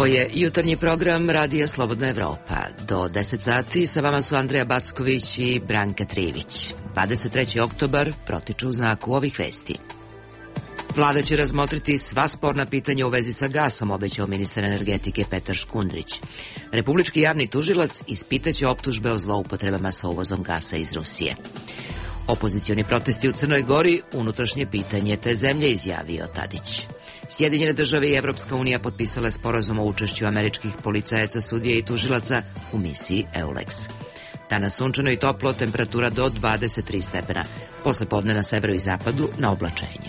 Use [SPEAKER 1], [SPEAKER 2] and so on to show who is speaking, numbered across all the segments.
[SPEAKER 1] Ovo je jutarnji program Radija Slobodna Evropa. Do 10 sati sa vama su Andreja Backović i Branka Trivić. 23. oktobar protiče u znaku ovih vesti. Vlada će razmotriti sva sporna pitanja u vezi sa gasom, obećao ministar energetike Petar Škundrić. Republički javni tužilac ispitaće optužbe o zloupotrebama sa uvozom gasa iz Rusije. Opozicioni protesti u Crnoj Gori, unutrašnje pitanje te zemlje, izjavio Tadić. Sjedinjene države i Evropska unija potpisale sporazum o učešću američkih policajaca, sudija i tužilaca u misiji EULEX. Danas sunčano i toplo, temperatura do 23 stepena. Posle podne na severu i zapadu na oblačenje.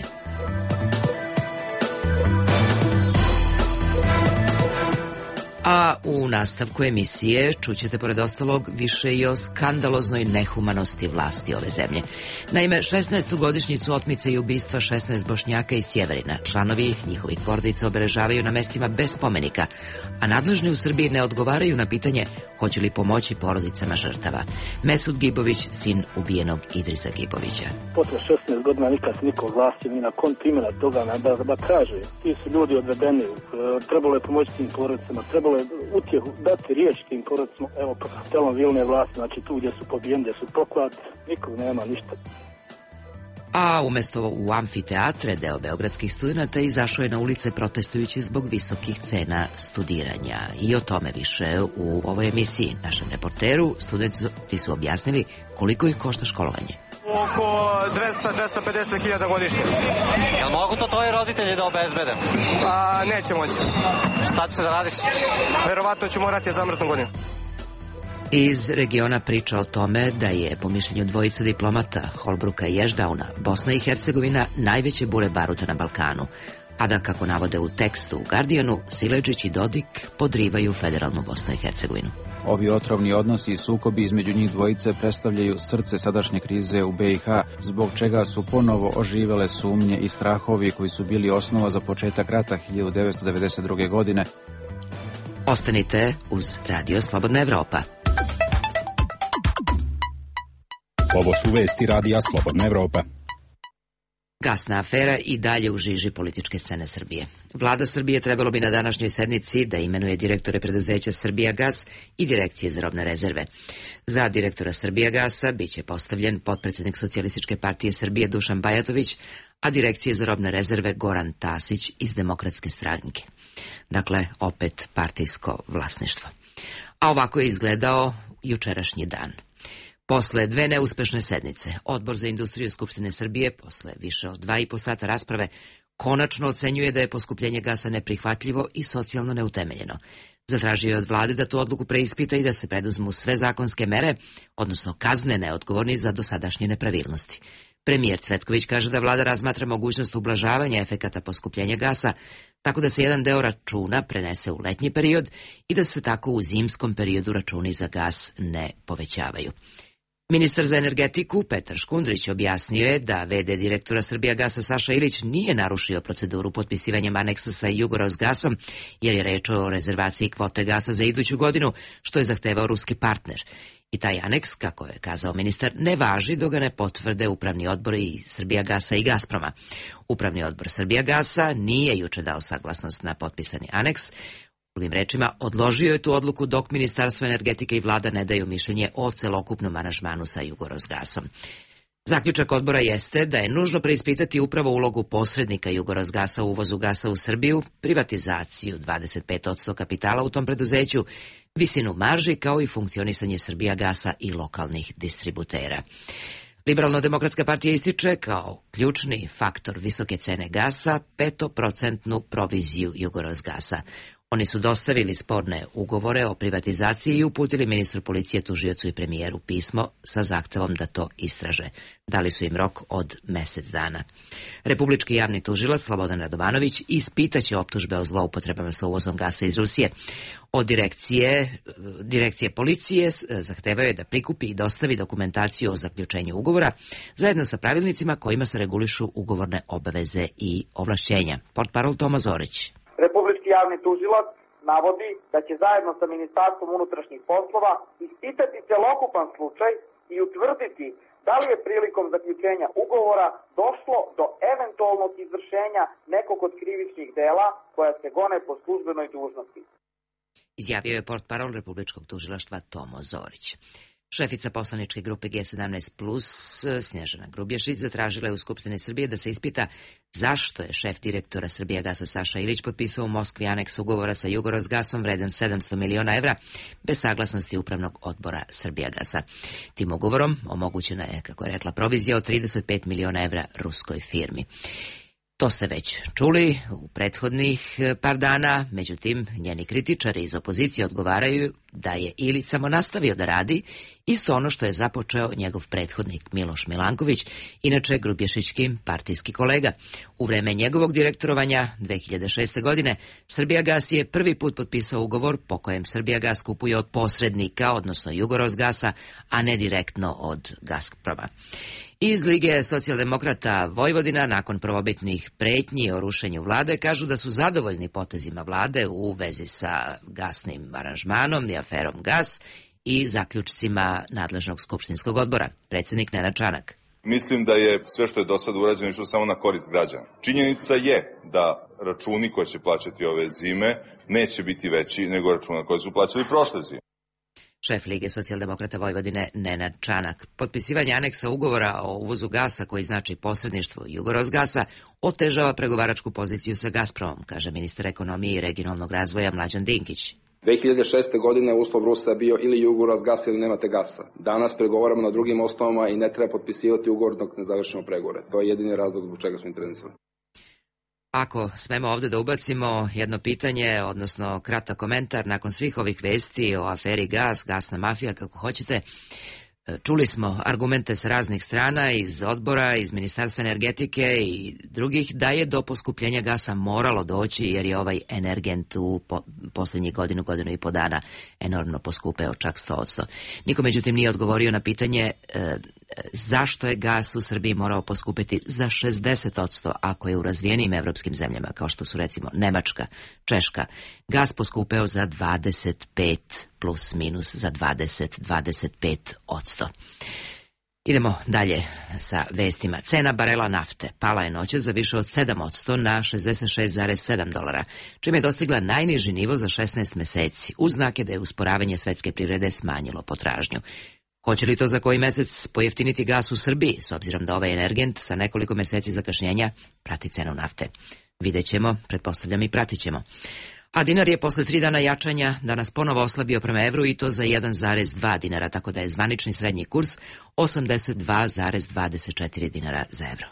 [SPEAKER 1] A u nastavku emisije čućete pored ostalog više i o skandaloznoj nehumanosti vlasti ove zemlje. Naime, 16. godišnjicu otmice i ubistva 16 Bošnjaka iz Sjeverina. Članovi njihovih porodica obeležavaju na mestima bez spomenika, a nadležni u Srbiji ne odgovaraju na pitanje hoće li pomoći porodicama žrtava. Mesud Gibović, sin ubijenog Idrisa Gibovića.
[SPEAKER 2] Posle 16 godina nikad se niko vlasti ni na kontu imena toga da kaže. Ti su ljudi odvedeni, trebalo je pomoći tim porodicama, trebalo je utjehu dati riječ tim porodicama, evo pod hotelom Vilne vlasti, znači tu gdje su pobijeni, gdje su poklati, nikog nema ništa.
[SPEAKER 1] A umjesto u amfiteatre, deo beogradskih studenata izašao je na ulice protestujući zbog visokih cena studiranja. I o tome više u ovoj emisiji. Našem reporteru studenti su objasnili koliko ih košta školovanje.
[SPEAKER 3] Oko 200-250 hiljada godišnje.
[SPEAKER 4] Jel mogu to tvoji roditelji da obezbede?
[SPEAKER 3] Neće moći.
[SPEAKER 4] Šta ćeš da radiš?
[SPEAKER 3] Verovatno ću morati zamrznu godinu.
[SPEAKER 1] Iz regiona priča o tome da je, po mišljenju dvojice diplomata Holbruka i Ješdauna, Bosna i Hercegovina najveće bure baruta na Balkanu, a da, kako navode u tekstu u Guardianu, Siledžić i Dodik podrivaju federalnu Bosnu i Hercegovinu.
[SPEAKER 5] Ovi otrovni odnosi i sukobi između njih dvojice predstavljaju srce sadašnje krize u BiH, zbog čega su ponovo oživele sumnje i strahovi koji su bili osnova za početak rata 1992. godine.
[SPEAKER 1] Ostanite uz Radio Slobodna Evropa.
[SPEAKER 6] Ovo su vesti Radija Slobodna Evropa.
[SPEAKER 1] Gasna afera i dalje u žiži političke scene Srbije. Vlada Srbije trebalo bi na današnjoj sednici da imenuje direktore preduzeća Srbijagas i Direkcije za robne rezerve. Za direktora Srbijagasa biće postavljen potpredsednik Socijalističke partije Srbije Dušan Bajatović, a Direkcije za robne rezerve Goran Tasić iz Demokratske stranke. Dakle, opet partijsko vlasništvo. A ovako je izgledao jučerašnji dan. Posle dve neuspešne sednice, Odbor za industriju Skupštine Srbije, posle više od 2,5 sata rasprave, konačno ocenjuje da je poskupljenje gasa neprihvatljivo i socijalno neutemeljeno. Zatražio je od vlade da tu odluku preispita i da se preduzmu sve zakonske mere, odnosno kazne neodgovorni za dosadašnje nepravilnosti. Premijer Cvetković kaže da vlada razmatra mogućnost ublažavanja efekata poskupljenja gasa, tako da se jedan deo računa prenese u letnji period i da se tako u zimskom periodu računi za gas ne povećavaju. Ministar za energetiku Petar Škundrić objasnio je da v.d. direktora Srbijagasa Saša Ilić nije narušio proceduru potpisivanjem aneksa sa Jugorosgasom, jer je reč o rezervaciji kvote gasa za iduću godinu, što je zahtevao ruski partner. I taj aneks, kako je kazao ministar, ne važi dok ga ne potvrde upravni odbor i Srbijagasa i Gazproma. Upravni odbor Srbijagasa nije juče dao saglasnost na potpisani aneks. Drugim rečima, odložio je tu odluku dok Ministarstvo energetike i vlada ne daju mišljenje o celokupnom aranžmanu sa Jugorosgasom. Zaključak odbora jeste da je nužno preispitati upravo ulogu posrednika Jugorosgasa u uvozu gasa u Srbiju, privatizaciju 25% kapitala u tom preduzeću, visinu marži kao i funkcionisanje Srbijagasa i lokalnih distributera. Liberalno-demokratska partija ističe kao ključni faktor visoke cene gasa 5% proviziju Jugorosgasa. Oni su dostavili sporne ugovore o privatizaciji i uputili ministru policije, tužiocu i premijeru pismo sa zahtevom da to istraže. Dali su im rok od mesec dana. Republički javni tužilac Slobodan Radovanović ispitaće optužbe o zloupotrebama sa uvozom gasa iz Rusije. Od direkcije policije zahtevaju da prikupi i dostavi dokumentaciju o zaključenju ugovora zajedno sa pravilnicima kojima se regulišu ugovorne obaveze i ovlašćenja. Portparol Toma Zorić.
[SPEAKER 7] Republički javni tužilac navodi da će zajedno sa Ministarstvom unutrašnjih poslova ispitati celokupan slučaj i utvrditi da li je prilikom zaključenja ugovora došlo do eventualnog izvršenja nekog od krivičnih dela koja se gone po službenoj dužnosti.
[SPEAKER 1] izjavio je portparol Republičkog tužilaštva Tomo Zorić. Šefica poslaničke grupe G17+, Snježana Grubješić, zatražila je u Skupštini Srbije da se ispita zašto je šef direktora Srbijagasa Saša Ilić potpisao u Moskvi aneks ugovora sa Jugorosgasom vredan 700 miliona evra bez saglasnosti Upravnog odbora Srbijagasa. Tim ugovorom omogućena je, kako je rekla, provizija od 35 miliona evra ruskoj firmi. To ste već čuli u prethodnih par dana, međutim, njeni kritičari iz opozicije odgovaraju da je Ilić samo nastavio da radi isto ono što je započeo njegov prethodnik Miloš Milanković, inače Grubješićki partijski kolega. U vreme njegovog direktorovanja 2006. godine Srbijagas je prvi put potpisao ugovor po kojem Srbijagas kupuje od posrednika, odnosno Jugorosgasa, a ne direktno od Gazproma. Iz Lige socijaldemokrata Vojvodina, nakon prvobitnih pretnji o rušenju vlade, kažu da su zadovoljni potezima vlade u vezi sa gasnim aranžmanom i aferom Gas i zaključcima nadležnog skupštinskog odbora. Predsjednik Nenad Čanak.
[SPEAKER 8] Mislim da je sve što je do sada urađeno išlo samo na korist građana. Činjenica je da računi koje će plaćati ove zime neće biti veći nego računa koje su plaćali prošle zime.
[SPEAKER 1] Šef Lige socijaldemokrata Vojvodine Nenad Čanak. Potpisivanje aneksa ugovora o uvozu gasa, koji znači posredništvo Jugorosgasa, otežava pregovaračku poziciju sa Gazpromom, kaže ministar ekonomije i regionalnog razvoja Mlađan Dinkić.
[SPEAKER 9] 2006. godine uslov Rusa je bio ili Jugorosgas ili nemate gasa. Danas pregovaramo na drugim osnovama i ne treba potpisivati ugovor dok ne završimo pregovore. To je jedini razlog zbog čega smo intervenisali.
[SPEAKER 1] Ako smemo ovdje da ubacimo jedno pitanje, odnosno kratak komentar nakon svih ovih vesti o aferi Gas, gasna mafija, kako hoćete, čuli smo argumente s raznih strana, iz odbora, iz Ministarstva energetike i drugih, da je do poskupljenja gasa moralo doći jer je ovaj energent u posljednjih godinu i po dana enormno poskupeo, čak 100%. Niko međutim nije odgovorio na pitanje zašto je gas u Srbiji morao poskupiti za 60% ako je u razvijenim evropskim zemljama, kao što su recimo Nemačka, Češka, gas poskupeo za 25 plus minus za 20-25%. Idemo dalje sa vestima. Cena barela nafte pala je noćas za više od 7% na $66,7, čime je dostigla najniži nivo za 16 meseci, uz znake da je usporavanje svetske privrede smanjilo potražnju. Hoće li to za koji mesec pojeftiniti gas u Srbiji, s obzirom da ovaj energent sa nekoliko meseci zakašnjenja prati cenu nafte? Vidjet ćemo, pretpostavljam i pratit ćemo. A dinar je posle 3 dana jačanja danas ponovo oslabio prema evru i to za 1,2 dinara, tako da je zvanični srednji kurs 82,24 dinara za evro.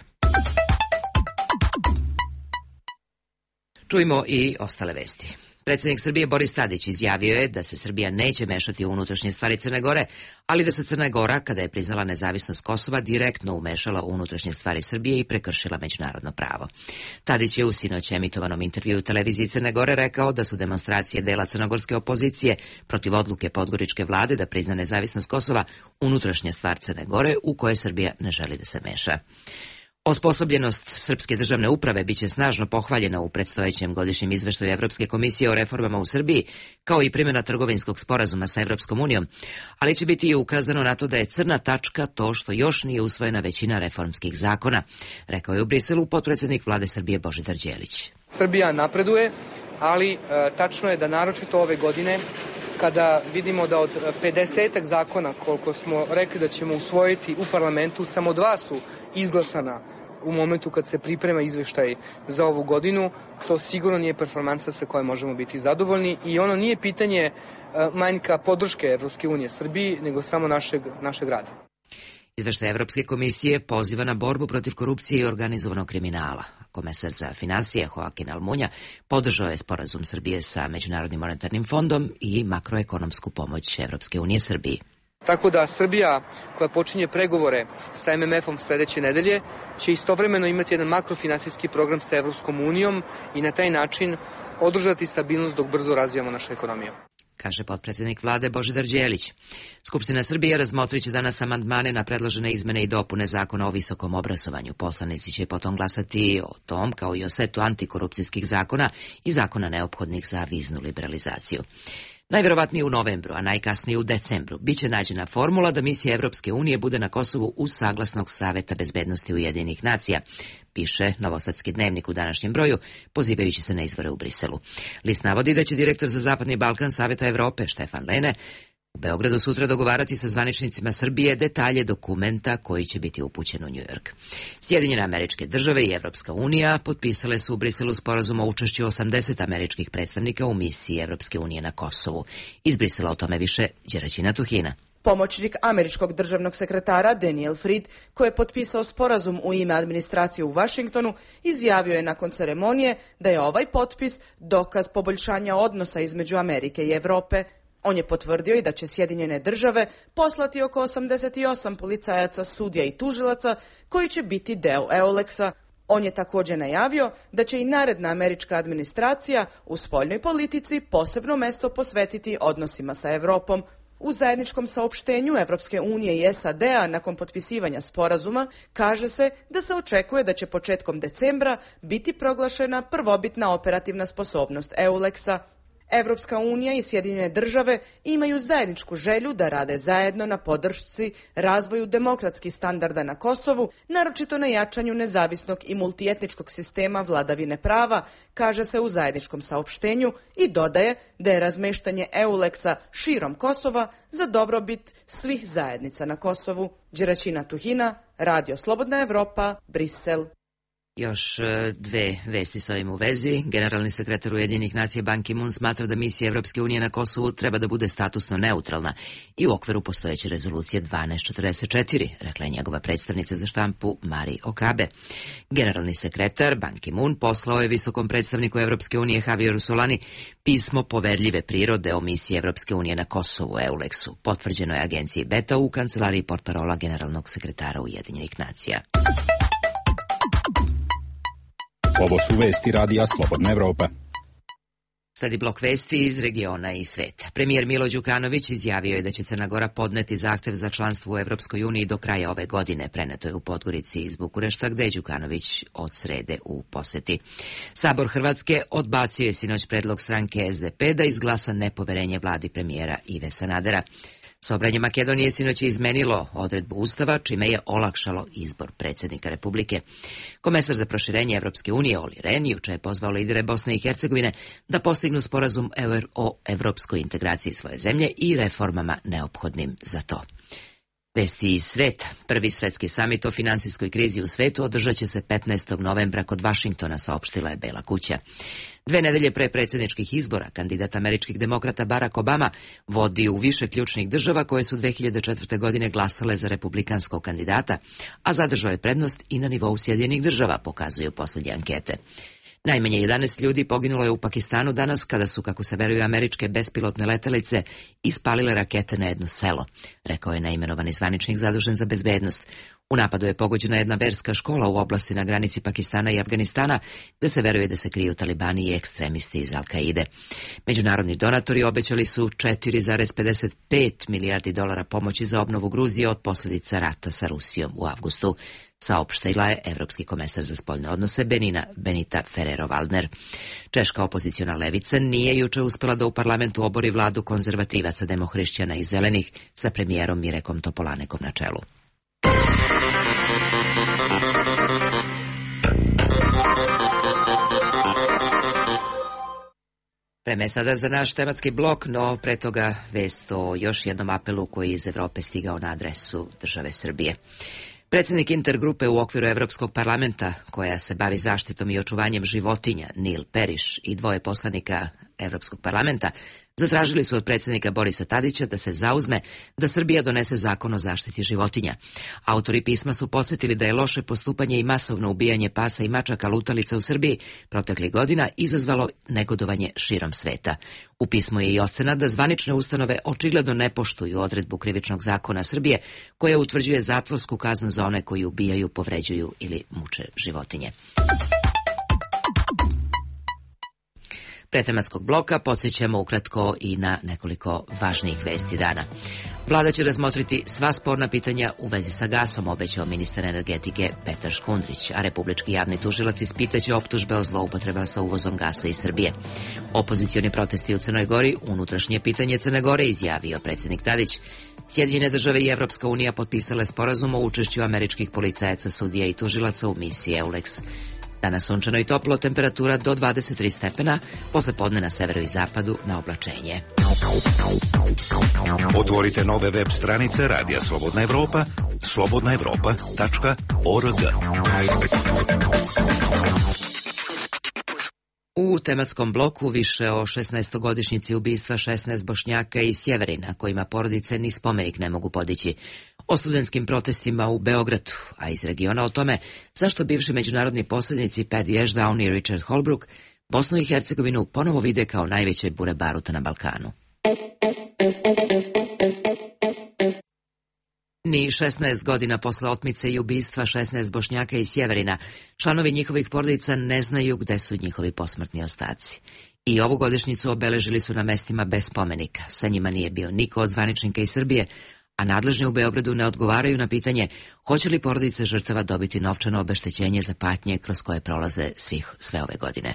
[SPEAKER 1] Čujmo i ostale vesti. Predsjednik Srbije Boris Tadić izjavio je da se Srbija neće mešati u unutrašnje stvari Crne Gore, ali da se Crna Gora, kada je priznala nezavisnost Kosova, direktno umešala u unutrašnje stvari Srbije i prekršila međunarodno pravo. Tadić je u sinoć emitovanom intervjuu u televiziji Crne Gore rekao da su demonstracije dela crnogorske opozicije protiv odluke podgoričke vlade da prizna nezavisnost Kosova unutrašnja stvar Crne Gore u koje Srbija ne želi da se meša. Osposobljenost srpske državne uprave biće snažno pohvaljena u predstojećem godišnjem izveštaju Evropske komisije o reformama u Srbiji, kao i primjena trgovinskog sporazuma sa Evropskom unijom, ali će biti i ukazano na to da je crna tačka to što još nije usvojena većina reformskih zakona, rekao je u Briselu potpredsjednik vlade Srbije Božidar Đelić.
[SPEAKER 10] Srbija napreduje, ali tačno je da naročito ove godine, kada vidimo da od 50 zakona koliko smo rekli da ćemo usvojiti u parlamentu, samo 2 su izglasana u momentu kad se priprema izveštaj za ovu godinu, to sigurno nije performansa sa kojom možemo biti zadovoljni i ono nije pitanje manjka podrške Evropske unije Srbiji, nego samo našeg rada.
[SPEAKER 1] Izveštaj Evropske komisije poziva na borbu protiv korupcije i organizovanog kriminala. Komesar za finansije Joaquin Almunia podržao je sporazum Srbije sa Međunarodnim monetarnim fondom i makroekonomsku pomoć Evropske unije Srbiji.
[SPEAKER 10] Tako da Srbija, koja počinje pregovore sa MMF-om sljedeće nedelje, će istovremeno imati jedan makrofinansijski program sa Evropskom unijom i na taj način održati stabilnost dok brzo razvijamo našu ekonomiju,
[SPEAKER 1] kaže potpredsjednik vlade Božidar Đelić. Skupština Srbije razmotrit će danas amandmane na predložene izmene i dopune Zakona o visokom obrazovanju. Poslanici će potom glasati o tom, kao i o setu antikorupcijskih zakona i zakona neophodnih za viznu liberalizaciju. Najverovatnije u novembru, a najkasnije u decembru, biće nađena formula da misija Evropske unije bude na Kosovu uz saglasnog Saveta bezbednosti Ujedinjenih nacija, piše Novosadski dnevnik u današnjem broju, pozivajući se na izvore u Briselu. List navodi da će direktor za Zapadni Balkan Saveta Evrope, Štefan Lene, u Beogradu sutra dogovarati sa zvaničnicima Srbije detalje dokumenta koji će biti upućen u Njujork. Sjedinjene Američke Države i Evropska unija potpisale su u Briselu sporazum o učešću 80 američkih predstavnika u misiji Evropske unije na Kosovu. Iz Brisela o tome više Đeraćina Tuhina.
[SPEAKER 11] Pomoćnik američkog državnog sekretara Daniel Fried, koji je potpisao sporazum u ime administracije u Vašingtonu, izjavio je nakon ceremonije da je ovaj potpis dokaz poboljšanja odnosa između Amerike i Evrope. On je potvrdio i da će Sjedinjene Države poslati oko 88 policajaca, sudija i tužilaca koji će biti deo EULEX-a. On je također najavio da će i naredna američka administracija u spoljnoj politici posebno mesto posvetiti odnosima sa Evropom. U zajedničkom saopštenju Evropske unije i SAD-a nakon potpisivanja sporazuma kaže se da se očekuje da će početkom decembra biti proglašena prvobitna operativna sposobnost EULEX-a. Evropska unija i Sjedinjene Države imaju zajedničku želju da rade zajedno na podršci razvoju demokratskih standarda na Kosovu, naročito na jačanju nezavisnog i multietničkog sistema vladavine prava, kaže se u zajedničkom saopštenju i dodaje da je razmeštanje EULEX-a širom Kosova za dobrobit svih zajednica na Kosovu. Đeraćina Tuhina, Radio Slobodna Evropa, Brisel.
[SPEAKER 1] Još dve vesti s ovim u vezi. Generalni sekretar Ujedinjenih nacija Ban Ki-moon smatra da misija Evropske unije na Kosovu treba da bude statusno neutralna i u okviru postojeće rezolucije 1244, rekla je njegova predstavnica za štampu Mari Okabe. Generalni sekretar Ban Ki-moon poslao je visokom predstavniku Evropske unije Javieru Solani pismo poverljive prirode o misiji Evropske unije na Kosovu, EULEX-u. Potvrđeno je agenciji Beta u kancelariji portparola generalnog sekretara Ujedinjenih nacija.
[SPEAKER 6] Ovo su vesti Radija Slobodna Evropa.
[SPEAKER 1] Sad je blok vesti iz regiona i sveta. Premijer Milo Đukanović izjavio je da će Crna Gora podneti zahtev za članstvo u Evropskoj uniji do kraja ove godine. Preneto je u Podgorici iz Bukurešta, gde je Đukanović od srede u poseti. Sabor Hrvatske odbacio je sinoć predlog stranke SDP da izglasa nepoverenje vladi premijera Ive Sanadera. Sobranje Makedonije sinoć je izmenilo odredbu Ustava, čime je olakšalo izbor predsjednika Republike. Komesar za proširenje Evropske unije Olli Rehn juče je pozvao lidere Bosne i Hercegovine da postignu sporazum o evropskoj integraciji svoje zemlje i reformama neophodnim za to. Vesti iz sveta. Prvi svetski samit o finansijskoj krizi u svetu održat će se 15. novembra kod Vašingtona, saopštila je Bela kuća. 2 nedelje pre predsjedničkih izbora, kandidat američkih demokrata Barack Obama vodi u više ključnih država koje su 2004. godine glasale za republikanskog kandidata, a zadržao je prednost i na nivou Sjedinjenih država, pokazuju posljednje ankete. Najmanje 11 ljudi poginulo je u Pakistanu danas kada su, kako se veruje, američke bespilotne letelice ispalile rakete na jedno selo, rekao je neimenovani zvaničnik zadužen za bezbednost. U napadu je pogođena jedna verska škola u oblasti na granici Pakistana i Afganistana, gde se veruje da se kriju talibani i ekstremisti iz Al-Kaide. Međunarodni donatori obećali su 4,55 milijardi dolara pomoći za obnovu Gruzije od posljedica rata sa Rusijom u avgustu, saopštila je Evropski komesar za spoljne odnose Benita Ferrero-Waldner. Češka opoziciona levica nije juče uspela da u parlamentu obori vladu konzervativaca, demohrišćana i zelenih sa premijerom Mirekom Topolanekom na čelu. Vreme sada za naš tematski blok, no pre toga vest o još jednom apelu koji je iz Evrope stigao na adresu države Srbije. Predsjednik intergrupe u okviru Evropskog parlamenta, koja se bavi zaštitom i očuvanjem životinja, Neil Parish, i 2 poslanika Evropskog parlamenta zatražili su od predsjednika Borisa Tadića da se zauzme da Srbija donese zakon o zaštiti životinja. Autori pisma su podsjetili da je loše postupanje i masovno ubijanje pasa i mačaka lutalica u Srbiji proteklih godina izazvalo negodovanje širom sveta. U pismu je i ocena da zvanične ustanove očigledno ne poštuju odredbu krivičnog zakona Srbije koja utvrđuje zatvorsku kaznu za one koji ubijaju, povređuju ili muče životinje. Pre tematskog bloka podsjećamo ukratko i na nekoliko važnijih vesti dana. Vlada će razmotriti sva sporna pitanja u vezi sa gasom, obećao ministar energetike Petar Škundrić, a republički javni tužilac ispitaće optužbe o zloupotrebama sa uvozom gasa iz Srbije. Opozicioni protesti u Crnoj Gori, unutrašnje pitanje Crne Gore, izjavio predsjednik Tadić. Sjedinjene države i Evropska unija potpisale sporazum o učešću američkih policajaca, sudija i tužilaca u misiji EULEX. Danas sunčano i toplo, temperatura do 23 stepena, posle podne na severu i zapadu na oblačenje.
[SPEAKER 12] Otvorite nove web stranice Radija Slobodna Evropa, slobodnaevropa.org.
[SPEAKER 1] U tematskom bloku više o 16-godišnjici ubistva 16 Bošnjaka iz Sjeverina, kojima porodice ni spomenik ne mogu podići. O studentskim protestima u Beogradu, a iz regiona o tome zašto bivši međunarodni posrednici Paddy Ashdown i Richard Holbrooke Bosnu i Hercegovinu ponovo vide kao najveće bure baruta na Balkanu. Ni 16 godina posle otmice i ubistva 16 Bošnjaka iz Sjeverina, članovi njihovih porodica ne znaju gde su njihovi posmrtni ostaci. I ovu godišnjicu obeležili su na mestima bez spomenika. Sa njima nije bio niko od zvaničnika iz Srbije, a nadležni u Beogradu ne odgovaraju na pitanje hoće li porodice žrtava dobiti novčano obeštećenje za patnje kroz koje prolaze sve ove godine.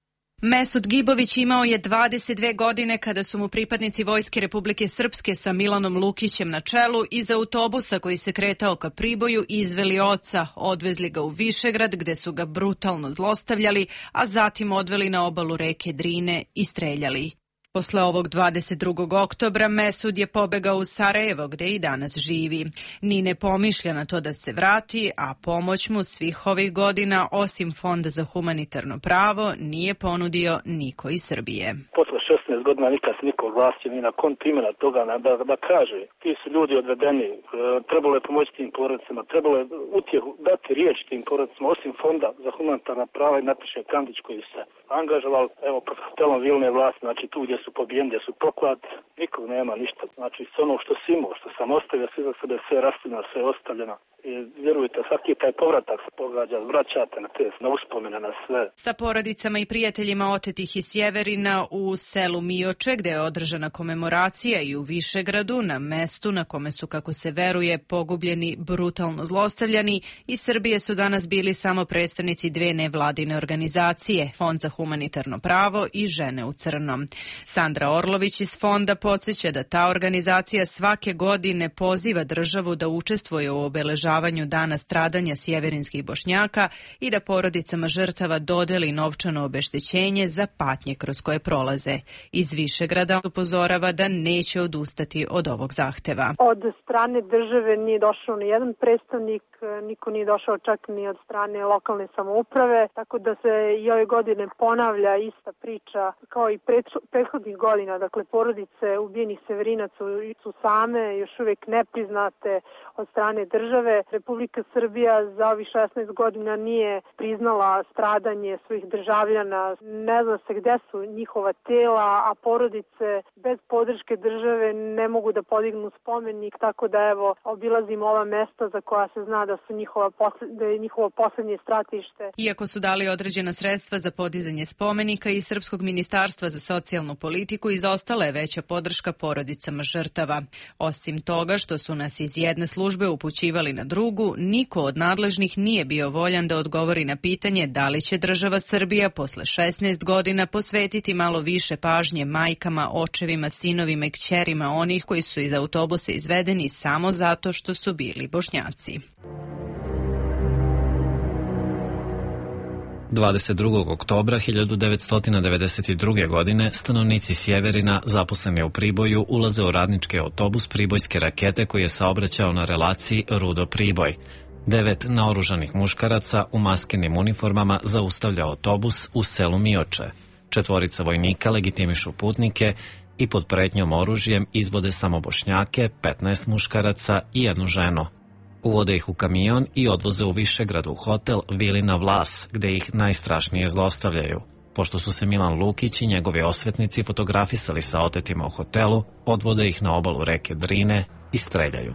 [SPEAKER 13] Mesud Gibović imao je 22 godine kada su mu pripadnici Vojske Republike Srpske sa Milanom Lukićem na čelu iz autobusa koji se kretao ka Priboju izveli oca, odvezli ga u Višegrad gde su ga brutalno zlostavljali, a zatim odveli na obalu reke Drine i streljali. Posle ovog 22. oktobra Mesud je pobegao u Sarajevo gde i danas živi. Ni ne pomišlja na to da se vrati, a pomoć mu svih ovih godina, osim Fonda za humanitarno pravo, nije ponudio niko iz Srbije.
[SPEAKER 2] Posle 16 godina nikad se niko oglasio ni na kontu imena toga da kaže ti su ljudi odvedeni, trebalo je pomoći tim porodicama, trebalo je utjehu dati riječ tim porodicama, osim Fonda za humanitarna prava i Nataše Kandić koji se angažoval, evo, pod hotelom Vilne vlasti, znači tu gdje su pobijeni, gdje su poklad, nikog nema ništa. Znači, s ono što si imao, što sam ostavio, svi za sebe sve rastinjeno, sve ostavljeno. I vjerujte, svaki taj povratak se pogađa, vraćate na uspomene, na sve.
[SPEAKER 13] Sa porodicama i prijateljima otetih iz Sjeverina u selu Mioče, gde je održana komemoracija, i u Višegradu, na mestu na kome su, kako se veruje, pogubljeni, brutalno zlostavljani, iz Srbije su danas bili samo predstavnici dve nevladine organizacije, Fond za humanitarno pravo i Žene u crnom. Sandra Orlović iz Fonda podsjeća da ta organizacija svake godine poziva državu da učestvuje u obeležavanju dana stradanja sjeverinskih Bošnjaka i da porodicama žrtava dodeli novčano obeštećenje za patnje kroz koje prolaze. Iz Višegrada upozorava da neće odustati od ovog zahteva.
[SPEAKER 14] Od strane države nije došao ni jedan predstavnik, niko nije došao čak ni od strane lokalne samouprave, tako da se i ove godine ponavlja ista priča kao i prethodnih godina. Dakle, porodice ubijenih Severinaca su same, još uvijek nepriznate od strane države. Republika Srbija za ovih 16 godina nije priznala stradanje svojih državljana. Ne zna se gde su njihova tela, a porodice bez podrške države ne mogu da podignu spomenik, tako da evo obilazimo ova mesta za koja se zna da su da je njihovo posljednje stratište.
[SPEAKER 13] Iako su dali određena sredstva za podizanje spomenika iz Srpskog ministarstva za socijalnu politiku, izostala je veća podrška porodicama žrtava. Osim toga što su nas iz jedne službe upućivali na drugu, niko od nadležnih nije bio voljan da odgovori na pitanje da li će država Srbija posle 16 godina posvetiti malo više pažnje majkama, očevima, sinovima i kćerima onih koji su iz autobusa izvedeni samo zato što su bili Bošnjaci.
[SPEAKER 15] 22. oktobra 1992. godine stanovnici Sjeverina, zaposleni u Priboju, ulaze u radnički autobus pribojske rakete koji je saobraćao na relaciji Rudo-Priboj. 9 naoružanih muškaraca u maskenim uniformama zaustavlja autobus u selu Mioče. 4 vojnika legitimišu putnike i pod pretnjom oružjem izvode samo Bošnjake, 15 muškaraca i 1 ženu. Uvode ih u kamion i odvoze u Višegrad u hotel Vilina Vlas, gde ih najstrašnije zlostavljaju. Pošto su se Milan Lukić i njegovi osvetnici fotografisali sa otetima u hotelu, odvode ih na obalu reke Drine i streljaju.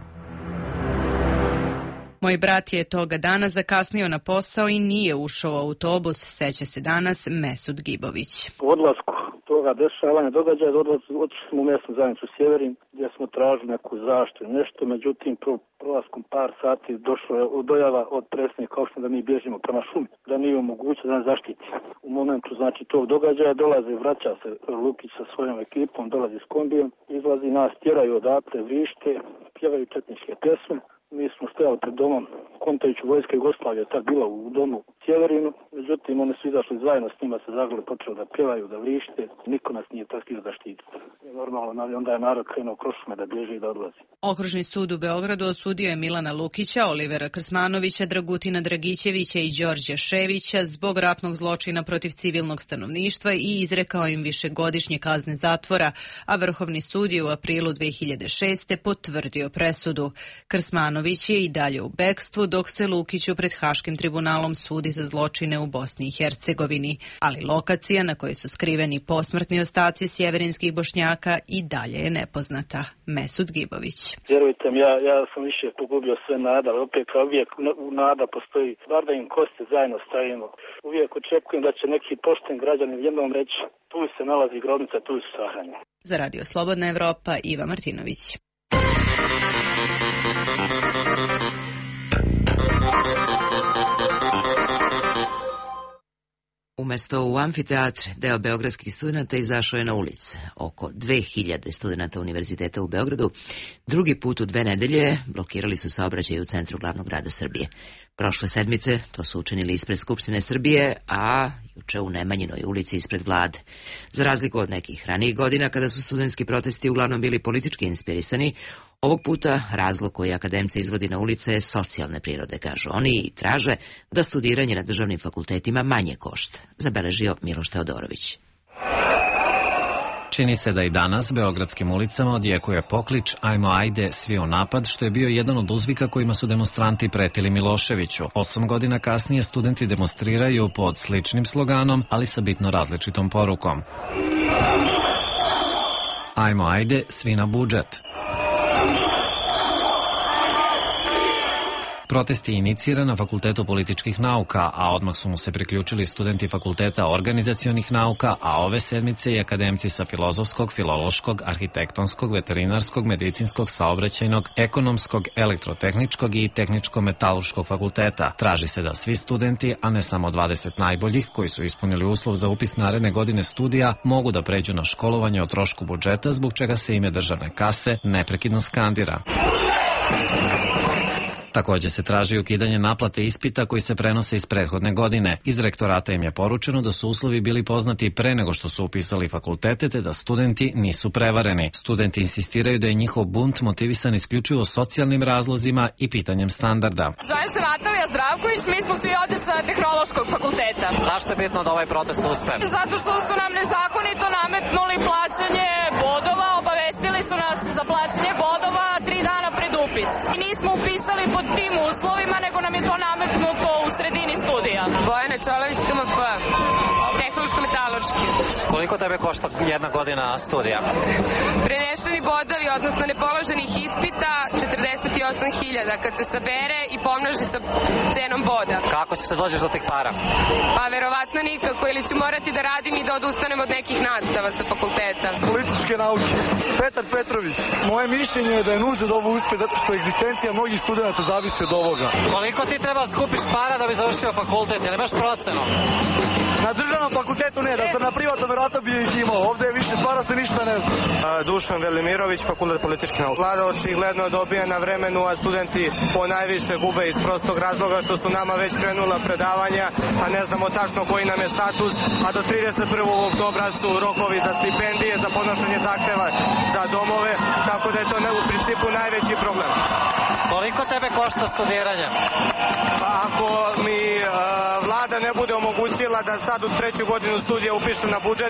[SPEAKER 13] Moj brat je toga dana zakasnio na posao i nije ušao u autobus, seća se danas Mesud Gibović.
[SPEAKER 2] U odlasku to toga dešavanja događaja otišli smo u mjesnu zajednicu Sjeverin gdje smo tražili neku zaštitu nešto, međutim prolaskom par sati došlo je dojava od predsjednika opštine da mi bježimo prema šumi, da nije moguće da nas zaštiti. U momentu znači tog događaja vraća se Lukić sa svojom ekipom, dolazi s kombijem, izlazi, nas tjeraju odatle, vrište, pjevaju četničke pjesme. Mi smo stojali pred domom kontajući vojska Jugoslavije, tak bila u domu Sjeverinu, međutim oni su izašli zajedno s njima, se zagrli, počeli da pjevaju, da vrište, niko nas nije tako htio zaštititi. Normalno, onda je narod krenuo kroz šume da bježi i da odlazi.
[SPEAKER 13] Okružni sud u Beogradu osudio je Milana Lukića, Olivera Krsmanovića, Dragutina Dragićevića i Đorđa Ševića zbog ratnog zločina protiv civilnog stanovništva i izrekao im višegodišnje kazne zatvora, a Vrhovni sud je u aprilu 2006. potvrdio presudu. Krsmanović je i dalje u bekstvu, dok se Lukiću pred Haškim tribunalom sudi za zločine u Bosni i Hercegovini, ali lokacija na kojoj su skriveni posmrtni ostaci sjeverinskih Bošnjaka i dalje je nepoznata. Mesut Gibović.
[SPEAKER 2] Vjerujte mi, ja sam više pogubio sve nada, ali opet kao uvijek nada postoji, bar da im kosti zajedno stavimo. Uvijek očekujem da će neki pošten građanin jednom reći, tu se nalazi grobnica, tu su sahranjeni.
[SPEAKER 13] Za Radio Slobodna Evropa, Iva Martinović.
[SPEAKER 1] Umesto u amfiteatre, deo beogradskih studenta izašao je na ulice. Oko 2000 studenta Univerziteta u Beogradu drugi put u 2 nedelje blokirali su saobraćaj u centru glavnog grada Srbije. Prošle sedmice to su učinili ispred Skupštine Srbije, a juče u Nemanjinoj ulici ispred vlade. Za razliku od nekih ranijih godina kada su studentski protesti uglavnom bili politički inspirisani, ovog puta razlog koji akademce izvodi na ulice je socijalne prirode, kažu oni, i traže da studiranje na državnim fakultetima manje košta, zabeležio Miloš Teodorović.
[SPEAKER 15] Čini se da i danas beogradskim ulicama odjekuje poklič "Ajmo ajde, svi u napad", što je bio jedan od uzvika kojima su demonstranti pretili Miloševiću. 8 godina kasnije studenti demonstriraju pod sličnim sloganom, ali sa bitno različitom porukom. "Ajmo ajde, svi na budžet". Protest je iniciran na Fakultetu političkih nauka, a odmah su mu se priključili studenti Fakulteta organizacionih nauka, a ove sedmice i akademci sa Filozofskog, Filološkog, Arhitektonskog, Veterinarskog, Medicinskog, Saobraćajnog, Ekonomskog, Elektrotehničkog i Tehničko-metalurškog fakulteta. Traži se da svi studenti, a ne samo 20 najboljih, koji su ispunili uslov za upis naredne godine studija, mogu da pređu na školovanje o trošku budžeta, zbog čega se ime državne kase neprekidno skandira. Također se traži ukidanje naplate ispita koji se prenose iz prethodne godine. Iz rektorata im je poručeno da su uslovi bili poznati pre nego što su upisali fakultete, te da studenti nisu prevareni. Studenti insistiraju da je njihov bunt motivisan isključivo socijalnim razlozima i pitanjem standarda.
[SPEAKER 16] Zovem se Natalija Zdravković, mi smo svi ovde sa Tehnološkog fakulteta.
[SPEAKER 4] Zašto je bitno da ovaj protest uspe?
[SPEAKER 16] Zato što su nam nezakonito nametnuli plaćanje bodova, obavestili su nas za plaćanje bodova 3 dana pred upis. I nismo upisali pod tim uslovima, nego nam je to nametnuto u sredini studija. Bojana Čolović, TMF, tehnološko-metalurški.
[SPEAKER 4] Koliko tebe košta jedna godina studija?
[SPEAKER 16] Prenešeni bodovi, odnosno nepoloženih ispita, 48.000 kad se sabere i pomnoži sa cenom boda.
[SPEAKER 4] Kako će se dođeš do tih para?
[SPEAKER 16] Pa verovatno nikako, ili ću morati da radim i da odustanem od nekih nastava sa fakulteta.
[SPEAKER 17] Političke nauke. Petar Petrović. Moje mišljenje je da je nužno da ovo uspe zato što egzistencija mnogih studenta zavisi od ovoga.
[SPEAKER 4] Koliko ti treba skupiš para da bi završio fakultet? Je li baš proceno?
[SPEAKER 17] Na državnom fakultetu ne, da sam na privatnom verovatno bi ih imao. Ovde je više stvara se ništa ne zna.
[SPEAKER 3] Dušan Velimirović, Fakultet političkih nauka. Vlada očigledno dobija na vremenu, a studenti po najviše gube iz prostog razloga što su nama već krenula predavanja, a ne znamo tačno koji nam je status, a do 31. oktobra su rokovi za stipendije, za podnošenje zahteva za domove, tako da je to u principu najveći problem.
[SPEAKER 4] Koliko tebe košta studiranje?
[SPEAKER 3] Ako mi vlada ne bude omogućila da sad u 3. godinu studija upišem na budžet,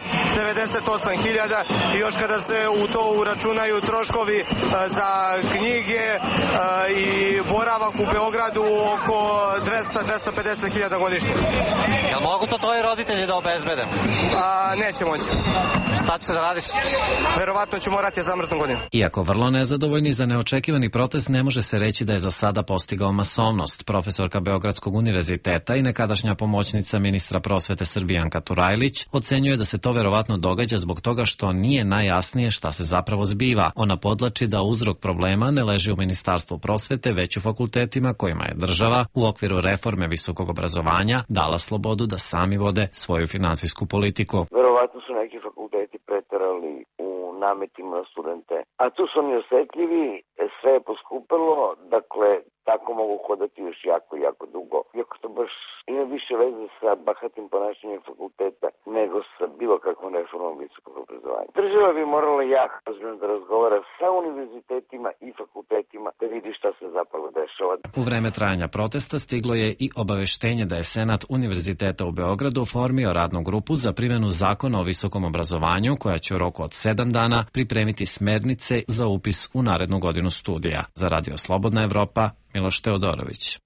[SPEAKER 3] 98.000 i još kada se u to uračunaju troškovi za knjige i boravak u Beogradu oko 200-250.000 godišnje.
[SPEAKER 4] Jel mogu to tvoji roditelji da obezbede?
[SPEAKER 3] Neće moći.
[SPEAKER 4] Šta će da radiš?
[SPEAKER 3] Verovatno ću morati zamrznu godinu.
[SPEAKER 15] Iako vrlo nezadovoljni za neočekivani protest, ne može se reći da je za sada postigao masovnost. Profesorka Beogradskog univerziteta i nekadašnja pomoćnica pomoćnica ministra prosvete Srbijanka Turajlić, ocenjuje da se to verovatno događa zbog toga što nije najjasnije šta se zapravo zbiva. Ona podlači da uzrok problema ne leži u Ministarstvu prosvete, već u fakultetima kojima je država u okviru reforme visokog obrazovanja dala slobodu da sami vode svoju finansijsku politiku.
[SPEAKER 18] Verovatno su neki fakulteti preterali u nametima studente, a tu su oni osetljivi, sve je poskupilo, dakle tako mogu hodati još jako dugo. Iako to baš ima više veze sa bahatim ponašanjem fakulteta nego sa bilo kakvom reformom visokog obrazovanja. Država bi morala jako ozbiljno da razgovara sa univerzitetima i fakultetima da vidi šta se zapravo dešava.
[SPEAKER 15] U vreme trajanja protesta stiglo je i obaveštenje da je Senat Univerziteta u Beogradu formio radnu grupu za primjenu zakona o visokom obrazovanju koja će u roku od 7 dana pripremiti smernice za upis u narednu godinu studija. Za Radio Slobodna Evropa, Miloš Teodorović.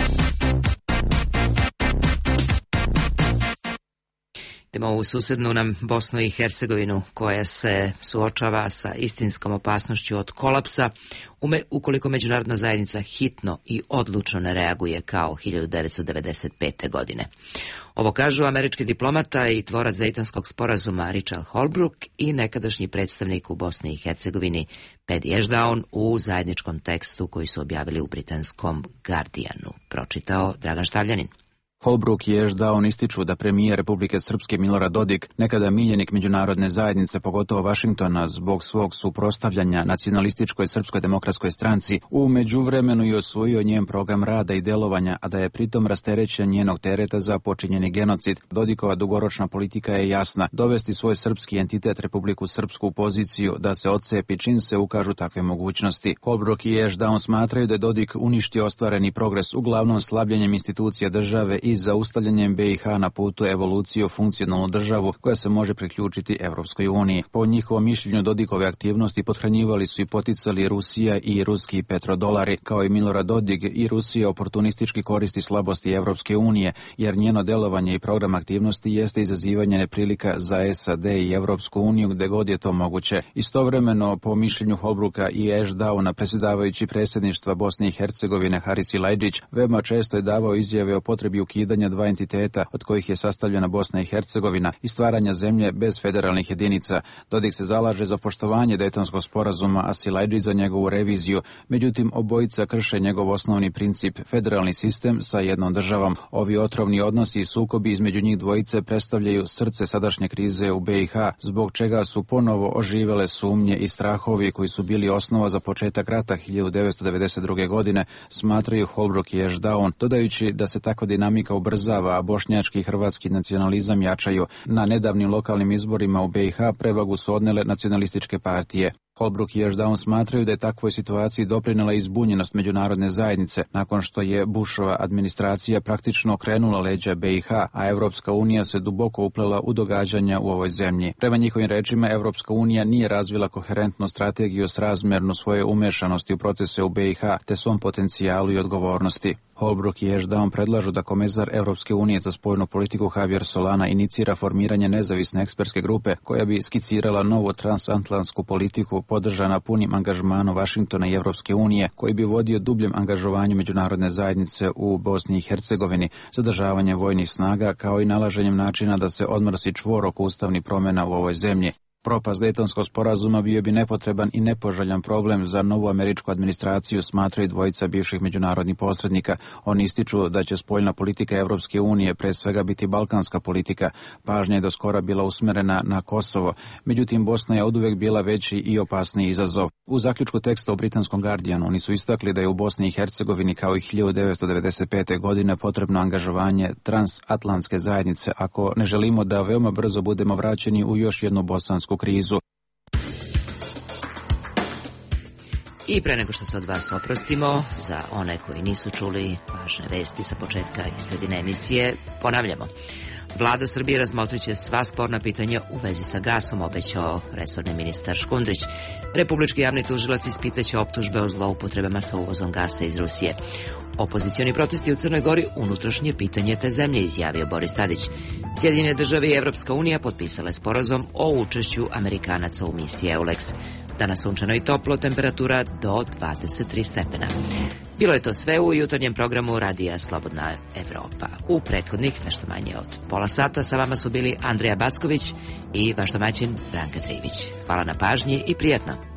[SPEAKER 1] Idemo u susednu nam Bosnu i Hercegovinu, koja se suočava sa istinskom opasnošću od kolapsa ukoliko međunarodna zajednica hitno i odlučno ne reaguje kao 1995. godine. Ovo kažu američki diplomata i tvorac Dejtonskog sporazuma Richard Holbrooke i nekadašnji predstavnik u Bosni i Hercegovini Paddy Ashdown u zajedničkom tekstu koji su objavili u britanskom Guardianu. Pročitao Dragan Štavljanin.
[SPEAKER 5] Holbrooke i Ashdown ističu da premijer Republike Srpske Milorad Dodik, nekada miljenik međunarodne zajednice, pogotovo Vašingtona, zbog svog suprotstavljanja nacionalističkoj Srpskoj demokratskoj stranci, u međuvremenu i osvojio njen program rada i delovanja, a da je pritom rasterećen njenog tereta za počinjeni genocid. Dodikova dugoročna politika je jasna: dovesti svoj srpski entitet Republiku Srpsku u poziciju da se odcepi čim se ukažu takve mogućnosti. Holbrooke i Ashdown smatraju da je Dodik uništio ostvareni progres uglavnom slabljenjem institucija države i zaustavljanjem BiH na putu evoluciju funkcionalnu državu koja se može priključiti Evropskoj uniji. Po njihovom mišljenju Dodikove aktivnosti pothranjivali su i poticali Rusija i ruski petrodolari, kao i Milorad Dodik i Rusija oportunistički koristi slabosti Evropske unije, jer njeno delovanje i program aktivnosti jeste izazivanje neprilika za SAD i Evropsku uniju gde god je to moguće. Istovremeno, po mišljenju Holbrookea i Ashdowna, predsjedavajući predsjedništva Bosne i Hercegovine Haris Silajdžić veoma često je davao izjave o potrebi ukidanja dva entiteta od kojih je sastavljena Bosna i Hercegovina i stvaranja zemlje bez federalnih jedinica. Dodik se zalaže za poštovanje Dejtonskog sporazuma, a Silajdžić za njegovu reviziju. Međutim, obojica krše njegov osnovni princip, federalni sistem sa jednom državom. Ovi otrovni odnosi i sukobi između njih dvojice predstavljaju srce sadašnje krize u BiH, zbog čega su ponovo oživele sumnje i strahovi koji su bili osnova za početak rata 1992. godine, smatraju Holbrooke i Ashdown, dodajući da se takva dinamika ubrzava, a bošnjački i hrvatski nacionalizam jačaju. Na nedavnim lokalnim izborima u BiH prevagu su odnele nacionalističke partije. Holbrooke i Ashdown smatraju da je takvoj situaciji doprinela izbunjenost međunarodne zajednice nakon što je Bushova administracija praktično okrenula leđa BiH, a Evropska unija se duboko uplela u događanja u ovoj zemlji. Prema njihovim rečima, Evropska unija nije razvila koherentnu strategiju srazmjernu svoje umešanosti u procese u BiH te svom potencijalu i odgovornosti. Holbrooke i Ashdown predlažu da komesar Evropske unije za spoljnu politiku Javier Solana inicira formiranje nezavisne ekspertske grupe koja bi skicirala novu transatlantsku politiku podržana punim angažmanom Vašingtona i Evropske unije, koji bi vodio dubljem angažovanju međunarodne zajednice u Bosni i Hercegovini, zadržavanjem vojnih snaga kao i nalaženjem načina da se odmrsi čvor oko ustavnih promjena u ovoj zemlji. Propast Dejtonskog sporazuma bio bi nepotreban i nepoželjan problem za novu američku administraciju, smatraju dvojica bivših međunarodnih posrednika. Oni ističu da će spoljna politika Evropske unije pre svega biti balkanska politika. Pažnja je do skora bila usmerena na Kosovo, međutim Bosna je oduvek bila veći i opasniji izazov. U zaključku teksta u britanskom Guardianu oni su istakli da je u Bosni i Hercegovini kao i 1995. godine potrebno angažovanje transatlantske zajednice ako ne želimo da veoma brzo budemo vraćeni u još jednu bosansku krizu.
[SPEAKER 1] I pre nego što se od vas oprostimo, za one koji nisu čuli važne vesti sa početka i sredine emisije, ponavljamo. Vlada Srbije razmotriće sva sporna pitanja u vezi sa gasom, obećao resorni ministar Škundrić. Republički javni tužilac ispitaće optužbe o zloupotrebama sa uvozom gasa iz Rusije. Opozicioni protesti u Crnoj Gori unutrašnje pitanje te zemlje, izjavio Boris Tadić. Sjedinjene države i Evropska unija potpisale sporazum o učešću Amerikanaca u misiji EULEX. Danas sunčano i toplo, temperatura do 23 stepena. Bilo je to sve u jutarnjem programu Radija Slobodna Evropa. U prethodnih nešto manje od pola sata sa vama su bili Andreja Backović i vaš domaćin Branka Trivić. Hvala na pažnji i prijatno.